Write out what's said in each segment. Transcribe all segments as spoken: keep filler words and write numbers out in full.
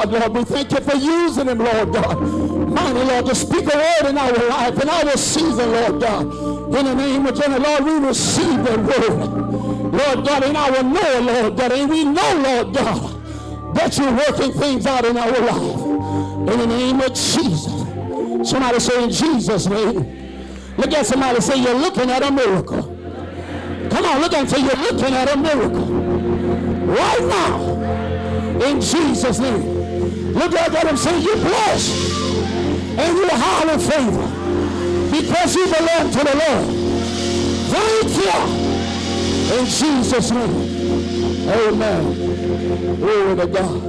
God, Lord. We thank you for using him, Lord God. Mighty Lord, to speak a word in our life, in our season, Lord God. In the name of Jesus, Lord, we receive that word. Lord God, in our know, Lord God, and we know, Lord God, that you're working things out in our life. In the name of Jesus. Somebody say, in Jesus' name. Look at somebody, say, you're looking at a miracle. Come on, look and say, you're looking at a miracle. Right now, in Jesus' name. Look at him, say, you're blessed. And you're highly favored. Because you belong to the Lord. Thank you. In Jesus' name. Amen. Glory to God.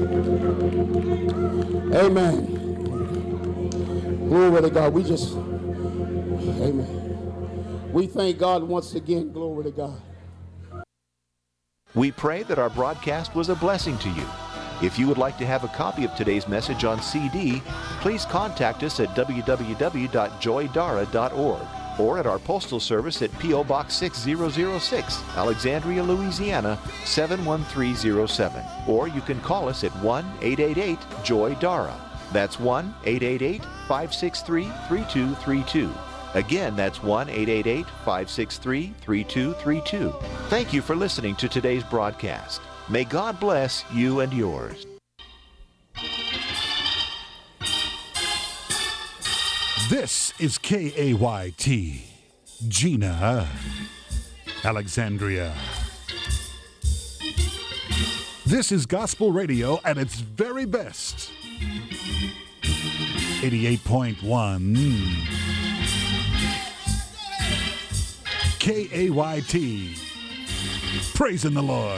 Amen. Glory to God. We just, amen. We thank God once again. Glory to God. We pray that our broadcast was a blessing to you. If you would like to have a copy of today's message on C D, please contact us at w w w dot joy dara dot org or at our postal service at P O Box six thousand six, Alexandria, Louisiana seven one three zero seven. Or you can call us at one eight eight eight joy dara. That's one eight eight eight five six three three two three two. Again, that's one eight eight eight five six three three two three two. Thank you for listening to today's broadcast. May God bless you and yours. This is K A Y T, Gina, Alexandria. This is gospel radio at its very best. eighty-eight point one K A Y T, praising the Lord.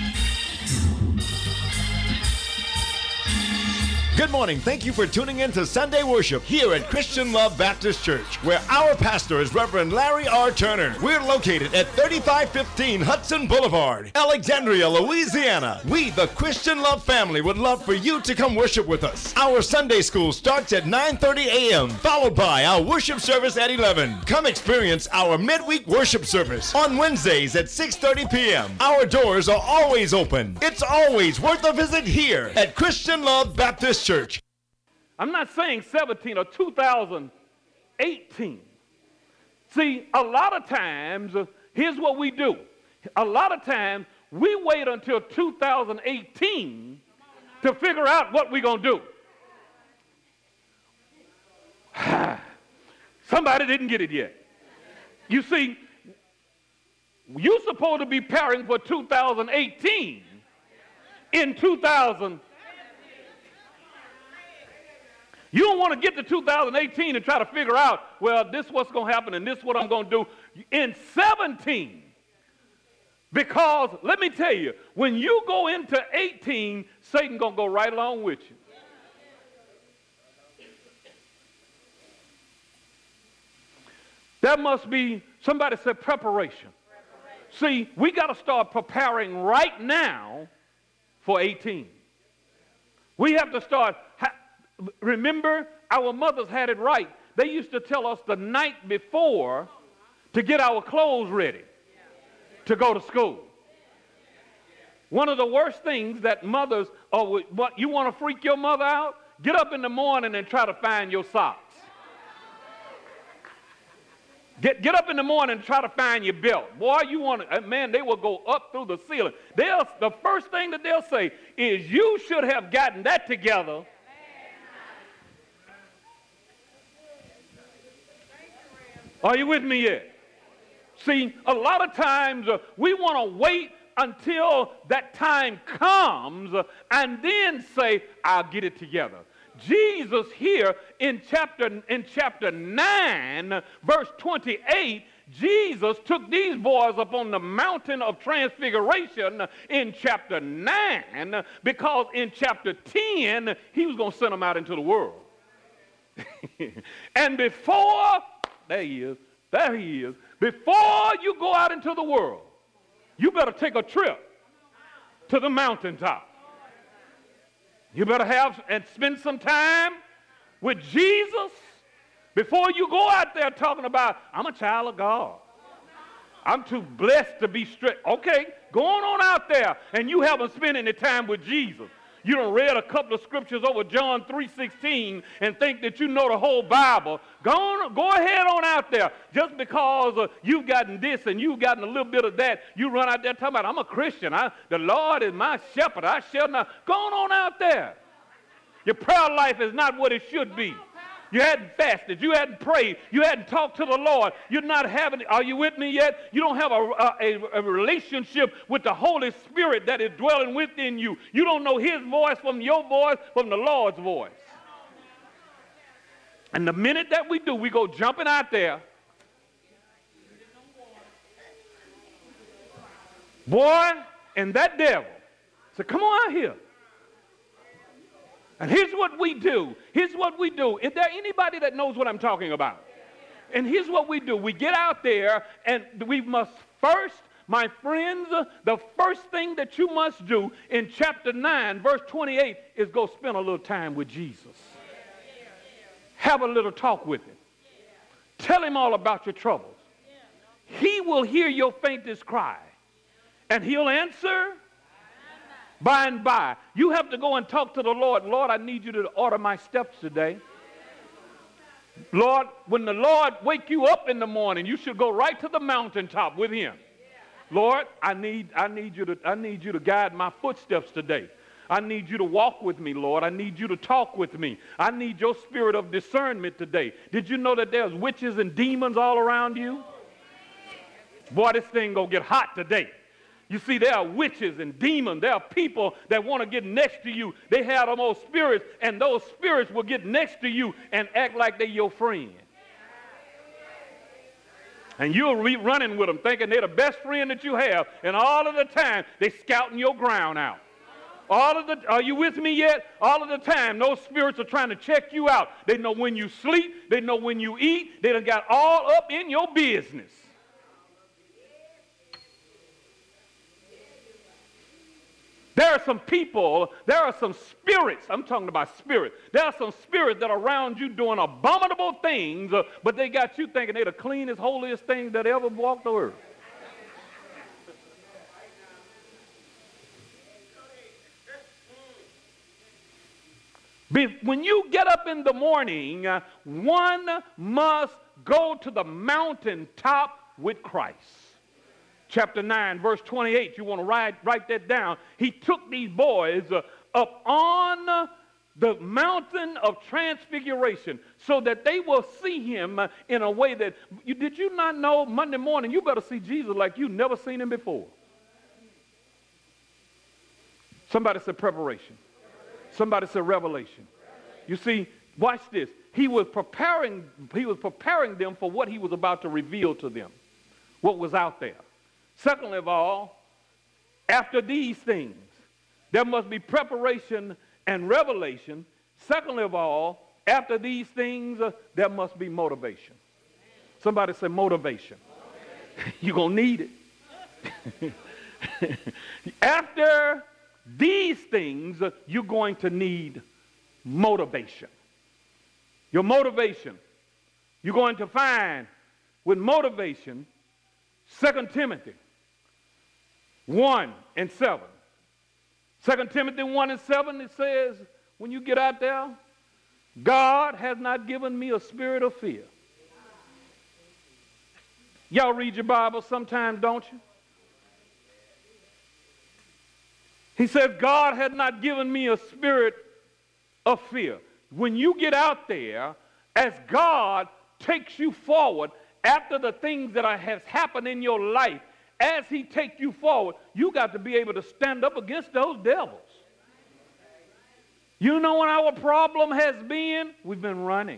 Good morning. Thank you for tuning in to Sunday Worship here at Christian Love Baptist Church, where our pastor is Reverend Larry R. Turner. We're located at thirty-five fifteen Hudson Boulevard, Alexandria, Louisiana. We, the Christian Love family, would love for you to come worship with us. Our Sunday school starts at nine thirty a m, followed by our worship service at eleven. Come experience our midweek worship service on Wednesdays at six thirty p m Our doors are always open. It's always worth a visit here at Christian Love Baptist Church. I'm not saying seventeen or two thousand eighteen. See, a lot of times, uh, here's what we do. A lot of times, we wait until two thousand eighteen to figure out what we're going to do. Somebody didn't get it yet. You see, you're supposed to be preparing for two thousand eighteen in two thousand. You don't want to get to two thousand eighteen and try to figure out, well, this is what's going to happen and this is what I'm going to do in seventeen. Because let me tell you, when you go into eighteen, Satan going to go right along with you. That must be, somebody said preparation. See, we got to start preparing right now for eighteen. We have to start. Ha- Remember, our mothers had it right. They used to tell us the night before to get our clothes ready to go to school. One of the worst things that mothers, or what, you want to freak your mother out? Get up in the morning and try to find your socks. Get, get up in the morning and try to find your belt. Boy, you want to, man, they will go up through the ceiling. They'll, the first thing that they'll say is, you should have gotten that together. Are you with me yet? See, a lot of times uh, we want to wait until that time comes uh, and then say, I'll get it together. Jesus here in chapter, in chapter nine, verse twenty-eight, Jesus took these boys up on the mountain of transfiguration in chapter nine because in chapter ten, he was going to send them out into the world. And before... There he is. There he is. Before you go out into the world, you better take a trip to the mountaintop. You better have and spend some time with Jesus before you go out there talking about, I'm a child of God. I'm too blessed to be strict. Okay, go on, on out there, and you haven't spent any time with Jesus. You done read a couple of scriptures over John three sixteen and think that you know the whole Bible. Go on, go ahead on out there. Just because uh, you've gotten this and you've gotten a little bit of that, you run out there talking about, I'm a Christian. I, the Lord is my shepherd. I shall not. Go on out there. Your prayer life is not what it should be. You hadn't fasted. You hadn't prayed. You hadn't talked to the Lord. You're not having, are you with me yet? You don't have a, a, a relationship with the Holy Spirit that is dwelling within you. You don't know his voice from your voice, from the Lord's voice. And the minute that we do, we go jumping out there. Boy, and that devil said, come on out here. And here's what we do. Here's what we do. Is there anybody that knows what I'm talking about? And here's what we do. We get out there and we must first, my friends, the first thing that you must do in chapter nine, verse twenty-eight, is go spend a little time with Jesus. Have a little talk with him. Tell him all about your troubles. He will hear your faintest cry. And he'll answer by and by. You have to go and talk to the Lord. Lord, I need you to order my steps today. Lord, when the Lord wake you up in the morning, you should go right to the mountaintop with him. Lord, I need, I need you to, I need you to guide my footsteps today. I need you to walk with me, Lord. I need you to talk with me. I need your spirit of discernment today. Did you know that there's witches and demons all around you? Boy, this thing gonna get hot today. You see, there are witches and demons. There are people that want to get next to you. They have the most spirits, and those spirits will get next to you and act like they're your friend. And you'll be running with them thinking they're the best friend that you have, and all of the time they're scouting your ground out. All of the, are you with me yet? All of the time those spirits are trying to check you out. They know when you sleep. They know when you eat. They done got all up in your business. There are some people, there are some spirits, I'm talking about spirits. There are some spirits that are around you doing abominable things, uh, but they got you thinking they're the cleanest, holiest things that ever walked the earth. When you get up in the morning, uh, one must go to the mountaintop with Christ. Chapter nine, verse twenty-eight, you want to write, write that down. He took these boys uh, up on the mountain of transfiguration so that they will see him uh, in a way that, you, did you not know Monday morning you better see Jesus like you've never seen him before? Somebody said preparation. Somebody said revelation. You see, watch this. He was preparing, he was preparing them for what he was about to reveal to them, what was out there. Secondly of all, after these things, there must be preparation and revelation. Secondly of all, after these things, uh, there must be motivation. Somebody say motivation. motivation. You're going to need it. After these things, uh, you're going to need motivation. Your motivation. You're going to find with motivation, Second Timothy one and seven. Second Timothy one and seven, it says, when you get out there, God has not given me a spirit of fear. Y'all read your Bible sometimes, don't you? He says, God has not given me a spirit of fear. When you get out there, as God takes you forward, after the things that are, has happened in your life, as he takes you forward, you got to be able to stand up against those devils. You know what our problem has been? We've been running.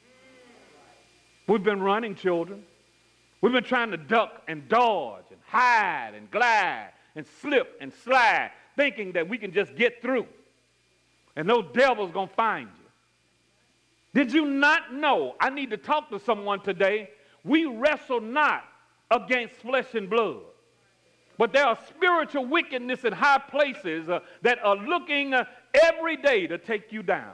We've been running, children. We've been trying to duck and dodge and hide and glide and slip and slide, thinking that we can just get through. And those devils going to find you. Did you not know? I need to talk to someone today. We wrestle not against flesh and blood, but there are spiritual wickedness in high places uh, that are looking uh, every day to take you down.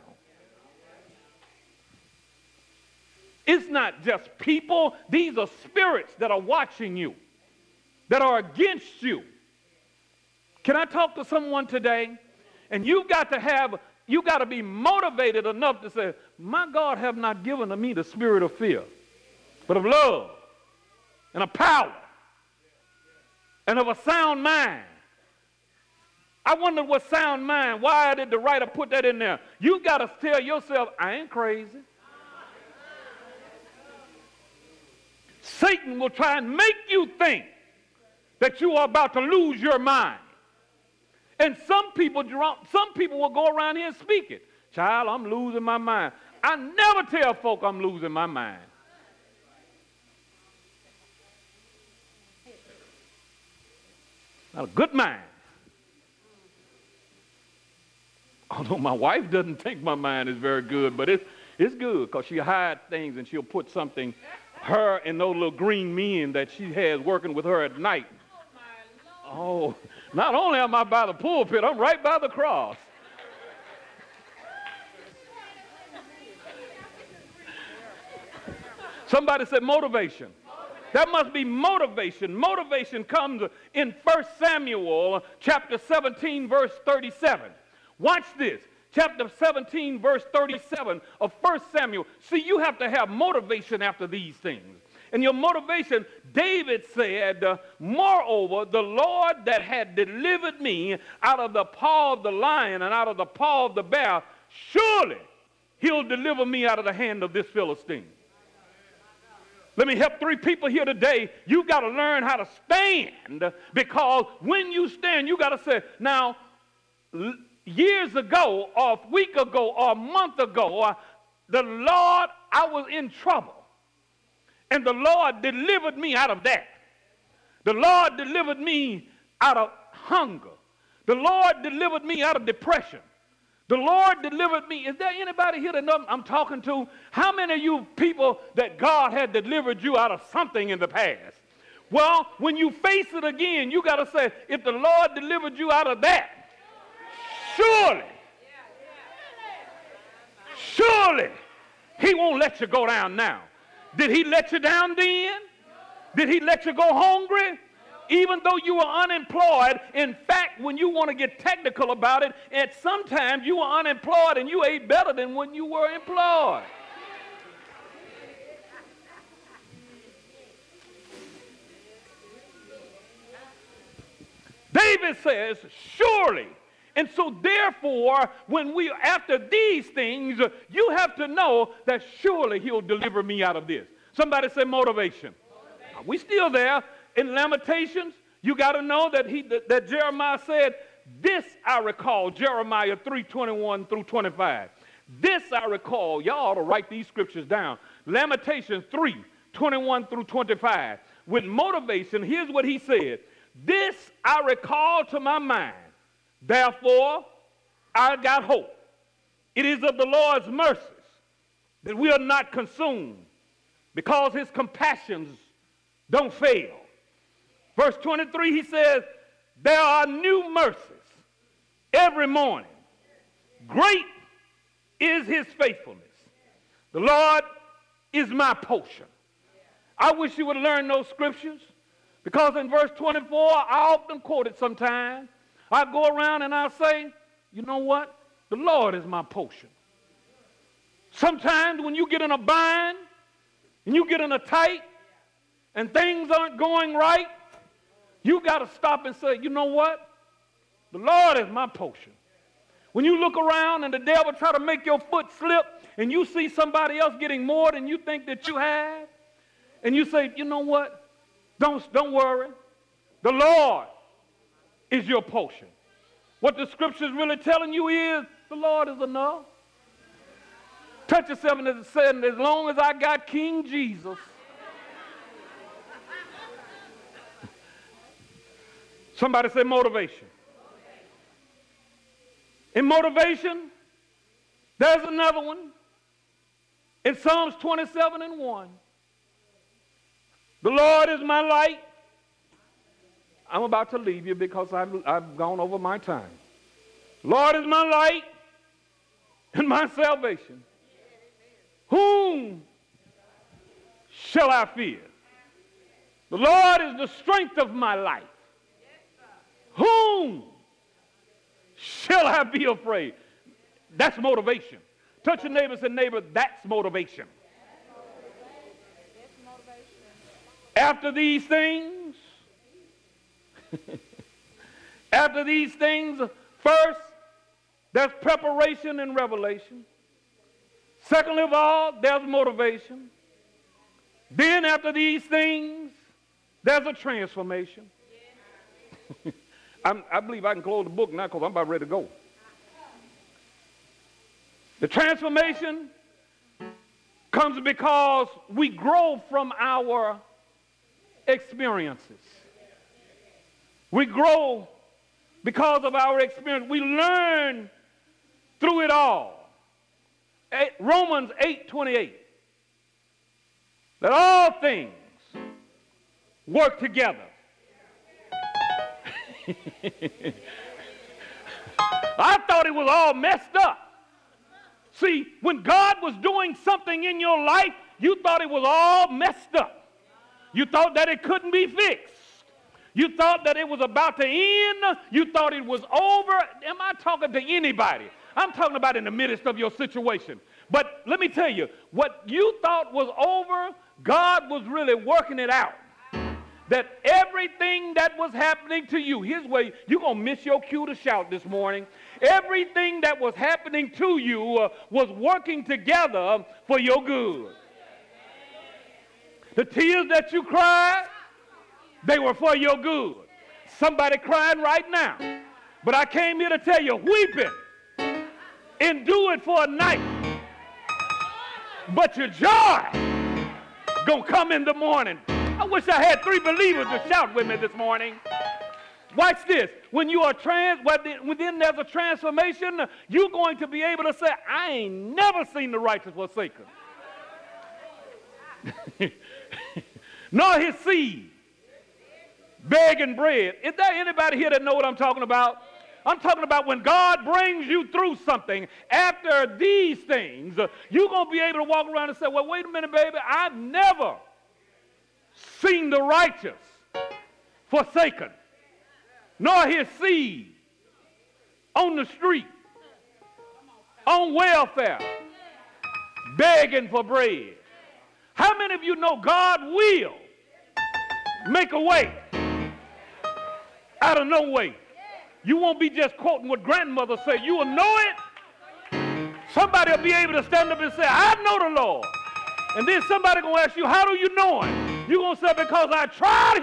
It's not just people. These are spirits that are watching you, that are against you. Can I talk to someone today? And you got to have, you got to be motivated enough to say, my God have not given to me the spirit of fear, but of love and of power and of a sound mind. I wonder what sound mind, why did the writer put that in there? You got to tell yourself, I ain't crazy. Satan will try and make you think that you are about to lose your mind. And some people, some people will go around here and speak it. Child, I'm losing my mind. I never tell folk I'm losing my mind. Not a good mind. Although my wife doesn't think my mind is very good, but it's, it's good because she'll hide things and she'll put something, her and those little green men that she has working with her at night. Oh, not only am I by the pulpit, I'm right by the cross. Somebody said motivation. That must be motivation. Motivation comes in First Samuel chapter seventeen, verse thirty-seven. Watch this. Chapter seventeen, verse thirty-seven of First Samuel. See, you have to have motivation after these things. And your motivation, David said, uh, moreover, the Lord that had delivered me out of the paw of the lion and out of the paw of the bear, surely he'll deliver me out of the hand of this Philistine. Let me help three people here today. You got to learn how to stand, because when you stand, you got to say, now, years ago or a week ago or a month ago, uh, the Lord, I was in trouble. And the Lord delivered me out of that. The Lord delivered me out of hunger. The Lord delivered me out of depression. The Lord delivered me. Is there anybody here that know I'm talking to? How many of you people that God had delivered you out of something in the past? Well, when you face it again, you got to say, if the Lord delivered you out of that, surely, surely, he won't let you go down now. Did he let you down then? Did he let you go hungry? Even though you were unemployed, in fact, when you want to get technical about it, at sometimes you were unemployed and you ate better than when you were employed. David says, surely. And so therefore, when we, after these things, you have to know that surely he'll deliver me out of this. Somebody say motivation. motivation. We still there. In Lamentations, you got to know that he that, that Jeremiah said, this I recall, Jeremiah three twenty-one through twenty-five. This I recall. Y'all ought to write these scriptures down. Lamentations three twenty-one through twenty-five. With motivation, here's what he said. This I recall to my mind. Therefore, I got hope. It is of the Lord's mercies that we are not consumed, because his compassions don't fail. Verse twenty-three, he says, there are new mercies every morning. Great is his faithfulness. The Lord is my portion. I wish you would learn those scriptures, because in verse twenty-four, I often quote it sometimes. I go around and I say, you know what? The Lord is my portion. Sometimes when you get in a bind and you get in a tight and things aren't going right, you got to stop and say, you know what? The Lord is my portion. When you look around and the devil try to make your foot slip and you see somebody else getting more than you think that you have, and you say, you know what? Don't, don't worry. The Lord is your portion. What the scripture is really telling you is the Lord is enough. Touch yourself and say, as long as I got King Jesus. Somebody say motivation. In motivation, there's another one. In Psalms twenty-seven and one. The Lord is my light. I'm about to leave you because I've, I've gone over my time. Lord is my light and my salvation. Whom shall I fear? The Lord is the strength of my life. Whom shall I be afraid? That's motivation. Touch your neighbor and say, neighbor, that's motivation. After these things, after these things, first, there's preparation and revelation. Secondly of all, there's motivation. Then after these things, there's a transformation. I'm, I believe I can close the book now because I'm about ready to go. The transformation comes because we grow from our experiences. We grow because of our experience. We learn through it all. Romans eight twenty-eight. That all things work together. I thought it was all messed up. See, when God was doing something in your life, you thought it was all messed up. You thought that it couldn't be fixed. You thought that it was about to end. You thought it was over. Am I talking to anybody? I'm talking about in the midst of your situation. But let me tell you, what you thought was over, God was really working it out. That everything that was happening to you, here's where you're going to miss your cue to shout this morning. Everything that was happening to you uh, was working together for your good. The tears that you cried, they were for your good. Somebody crying right now. But I came here to tell you, weeping, endure it for a night. But your joy gonna come in the morning. I wish I had three believers to shout with me this morning. Watch this. When you are trans, within there's a transformation, you're going to be able to say, I ain't never seen the righteous forsaken. Nor his seed begging bread. Is there anybody here that know what I'm talking about? I'm talking about when God brings you through something, after these things, you're going to be able to walk around and say, well, wait a minute, baby, I've never seen the righteous forsaken, nor his seed on the street, on welfare, begging for bread. How many of you know God will make a way out of no way? You won't be just quoting what grandmother said. You will know it. Somebody will be able to stand up and say, I know the Lord. And then somebody going to ask you, how do you know him? You're going to say, because I tried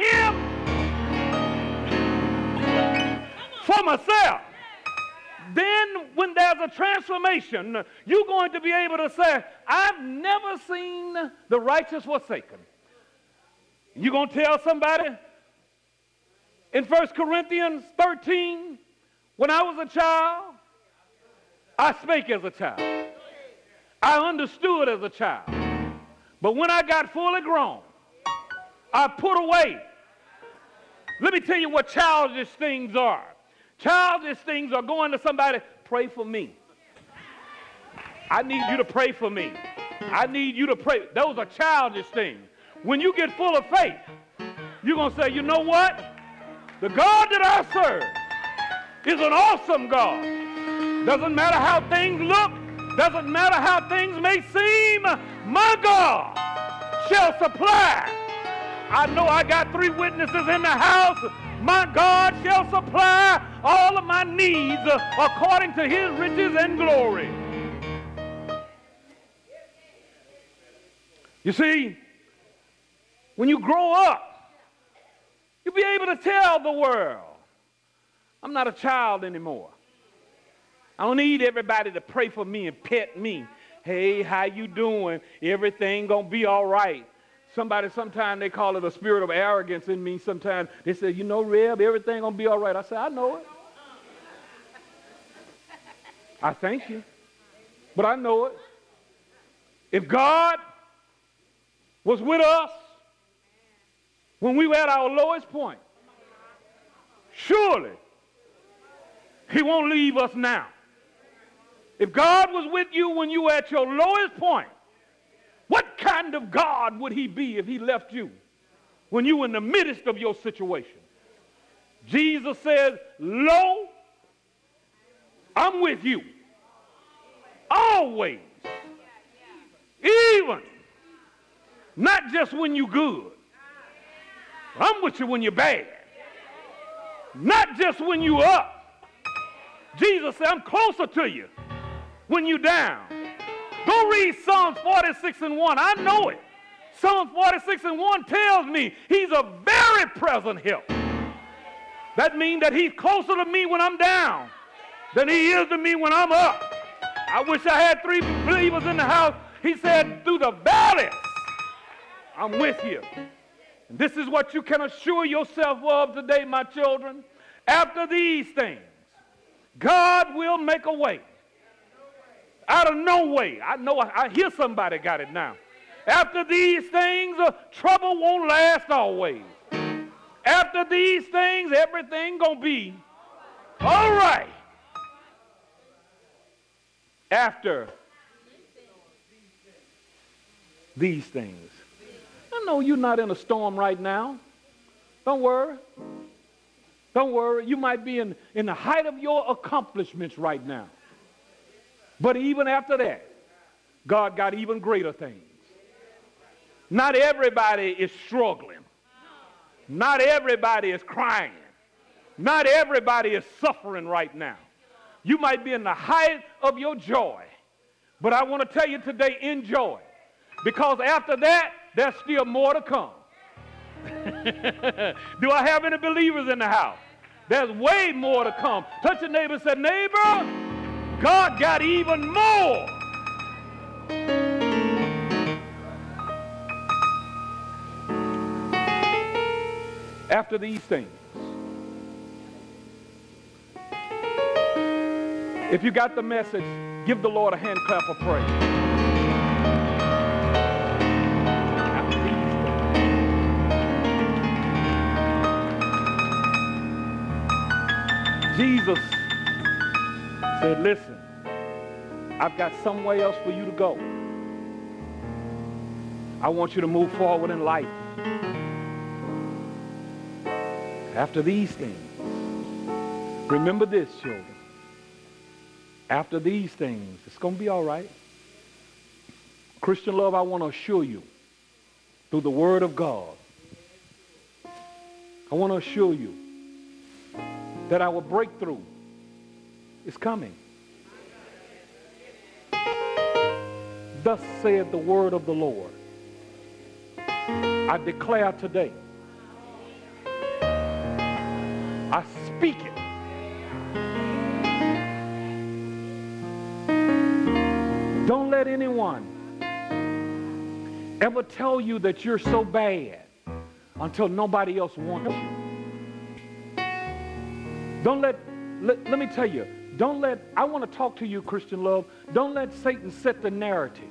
him for myself. Then when there's a transformation, you're going to be able to say, I've never seen the righteous forsaken. You're going to tell somebody, in First Corinthians thirteen, when I was a child, I spake as a child. I understood as a child. But when I got fully grown, I put away. Let me tell you what childish things are. Childish things are going to somebody, pray for me. I need you to pray for me. I need you to pray. Those are childish things. When you get full of faith, you're going to say, you know what? The God that I serve is an awesome God. Doesn't matter how things look, doesn't matter how things may seem, my God shall supply. I know I got three witnesses in the house. My God shall supply all of my needs according to his riches and glory. You see, when you grow up, you'll be able to tell the world, I'm not a child anymore. I don't need everybody to pray for me and pet me. Hey, how you doing? Everything gonna be all right. Somebody, sometimes they call it a spirit of arrogance in me. Sometimes they say, you know, Reb, everything gonna be all right. I say, I know it. I thank you, but I know it. If God was with us when we were at our lowest point, surely he won't leave us now. If God was with you when you were at your lowest point, what kind of God would he be if he left you when you were in the midst of your situation? Jesus said, lo, I'm with you. Always. Even. Not just when you're good. I'm with you when you're bad. Not just when you're up. Jesus said, I'm closer to you when you're down. Go read Psalms forty-six and one. I know it. Psalms forty-six and one tells me he's a very present help. That means that he's closer to me when I'm down than he is to me when I'm up. I wish I had three believers in the house. He said, through the valleys, I'm with you. And this is what you can assure yourself of today, my children. After these things, God will make a way. Out of no way. I know, I, I hear somebody got it now. After these things, uh, trouble won't last always. After these things, everything gonna be all right. After these things. I know you're not in a storm right now. Don't worry. Don't worry. You might be in, in the height of your accomplishments right now. But even after that, God got even greater things. Not everybody is struggling. Not everybody is crying. Not everybody is suffering right now. You might be in the height of your joy. But I want to tell you today, enjoy. Because after that, there's still more to come. Do I have any believers in the house? There's way more to come. Touch your neighbor and say, neighbor, God got even more. After these things, if you got the message, give the Lord a hand clap of praise. Jesus said, listen, I've got somewhere else for you to go. I want you to move forward in life. After these things, remember this, children. After these things, it's going to be all right. Christian love, I want to assure you, through the word of God, I want to assure you that our breakthrough is coming. Thus saith the word of the Lord. I declare today, I speak it. Don't let anyone ever tell you that you're so bad until nobody else wants you. Don't let, let, let me tell you, don't let, I want to talk to you, Christian love, don't let Satan set the narrative.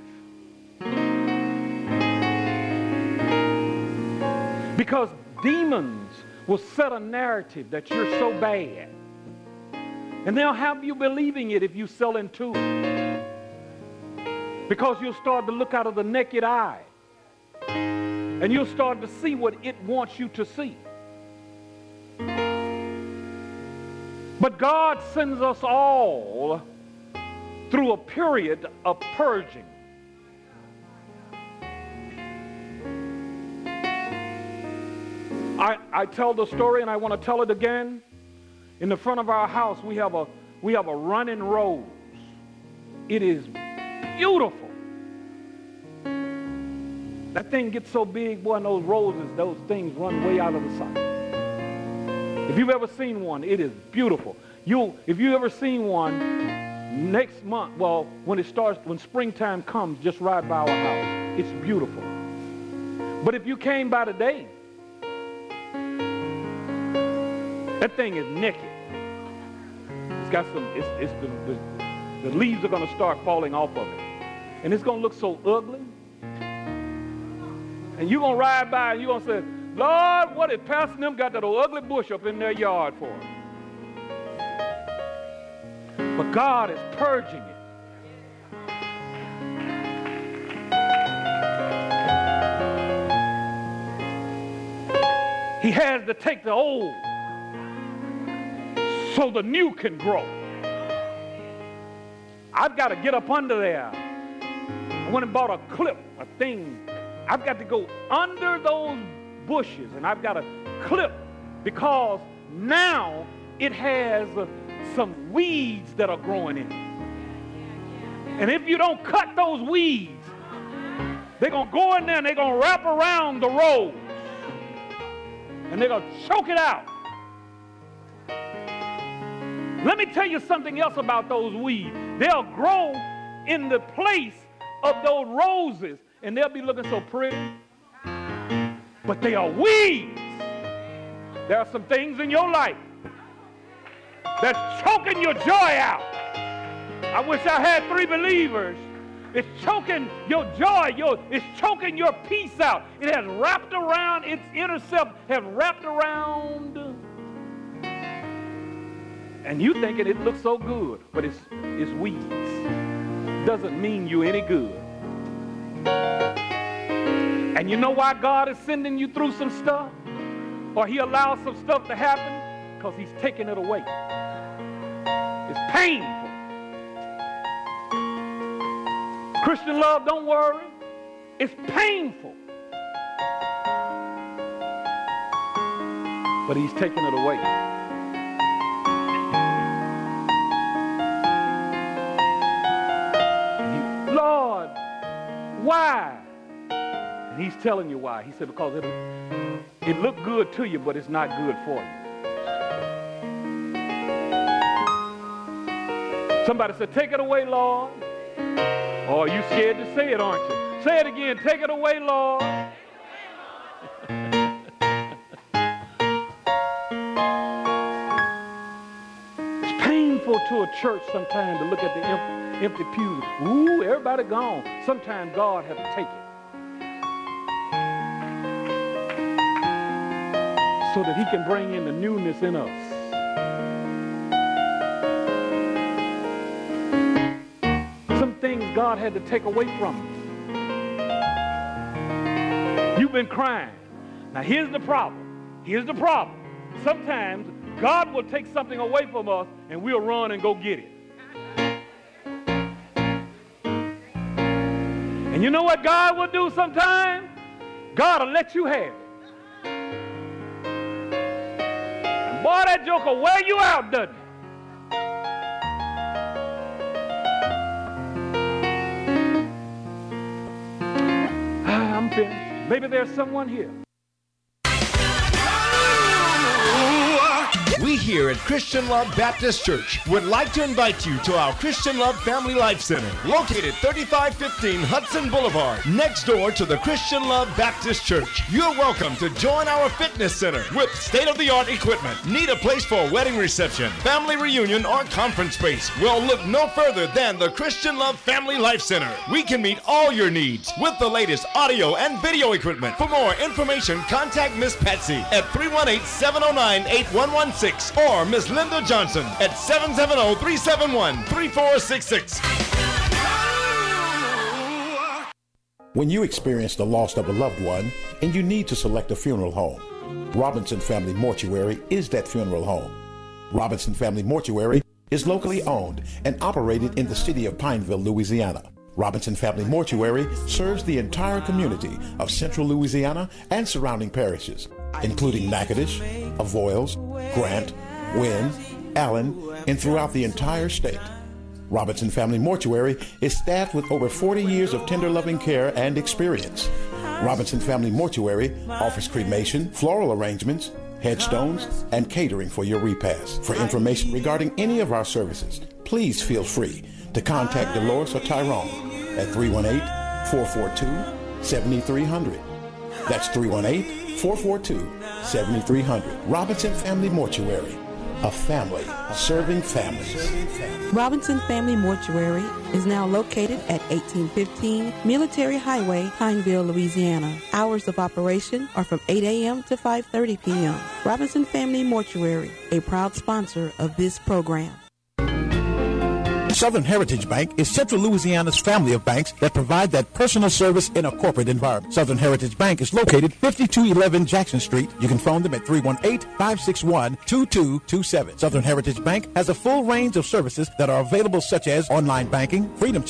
Because demons will set a narrative that you're so bad. And they'll have you believing it if you sell into it. Because you'll start to look out of the naked eye. And you'll start to see what it wants you to see. But God sends us all through a period of purging. I, I tell the story and I want to tell it again. In the front of our house, we have a, we have a running rose. It is beautiful. That thing gets so big, boy, and those roses, those things run way out of the sight. If you've ever seen one, it is beautiful. You, if you've ever seen one, next month, well, when it starts, when springtime comes, just ride by our house. It's beautiful. But if you came by today, that thing is naked. It's got some, it's, it's the, the, the leaves are going to start falling off of it. And it's going to look so ugly. And you're going to ride by and you're going to say, Lord, what if Pastor and them got that old ugly bush up in their yard for? But God is purging it. He has to take the old so the new can grow. I've got to get up under there. I went and bought a clip, a thing. I've got to go under those bushes, and I've got to clip, because now it has uh, some weeds that are growing in it. And if you don't cut those weeds, they're going to go in there and they're going to wrap around the rose. And they're going to choke it out. Let me tell you something else about those weeds. They'll grow in the place of those roses, and they'll be looking so pretty. But they are weeds. There are some things in your life that's choking your joy out. I wish I had three believers. It's choking your joy. Your, it's choking your peace out. It has wrapped around, its inner self has wrapped around. And you thinking it looks so good, but it's, it's weeds. Doesn't mean you any good. And you know why God is sending you through some stuff? Or he allows some stuff to happen? Because he's taking it away. It's painful. Christian love, don't worry. It's painful. But he's taking it away. You, Lord, why? And he's telling you why. He said, because it, it looked good to you, but it's not good for you. Somebody said, take it away, Lord. Oh, you scared to say it, aren't you? Say it again. Take it away, Lord. It's painful to a church sometimes to look at the empty, empty pews. Ooh, everybody gone. Sometimes God has to take it so that he can bring in the newness in us. Things God had to take away from you. You've been crying. Now here's the problem. Here's the problem. Sometimes God will take something away from us and we'll run and go get it. And you know what God will do sometimes? God will let you have it. And boy, that joker wear you out, doesn't it? I'm finished. Maybe there's someone here. We here at Christian Love Baptist Church would like to invite you to our Christian Love Family Life Center, located thirty-five fifteen Hudson Boulevard, next door to the Christian Love Baptist Church. You're welcome to join our fitness center with state-of-the-art equipment. Need a place for a wedding reception, family reunion, or conference space? Well, look no further than the Christian Love Family Life Center. We can meet all your needs with the latest audio and video equipment. For more information, contact Miss Patsy at three one eight, seven oh nine, eight one one six or Miss Linda Johnson at seven seven zero, three seven one, three four six six. When you experience the loss of a loved one and you need to select a funeral home, Robinson Family Mortuary is that funeral home. Robinson Family Mortuary is locally owned and operated in the city of Pineville, Louisiana. Robinson Family Mortuary serves the entire community of central Louisiana and surrounding parishes, including Natchitoches, Avoyelles, Grant, Wynne, Allen, and throughout the entire state. Robinson Family Mortuary is staffed with over forty years of tender loving care and experience. Robinson Family Mortuary offers cremation, floral arrangements, headstones, and catering for your repast. For information regarding any of our services, please feel free to contact Dolores or Tyrone at three one eight, four four two, seven three zero zero. That's three one eight, four four two, seven three zero zero. Robinson Family Mortuary, a family serving families. Robinson Family Mortuary is now located at eighteen fifteen Military Highway, Pineville, Louisiana. Hours of operation are from eight a.m. to five thirty p.m. Robinson Family Mortuary, a proud sponsor of this program. Southern Heritage Bank is Central Louisiana's family of banks that provide that personal service in a corporate environment. Southern Heritage Bank is located fifty-two eleven Jackson Street. You can phone them at three one eight, five six one, two two two seven. Southern Heritage Bank has a full range of services that are available, such as online banking, freedom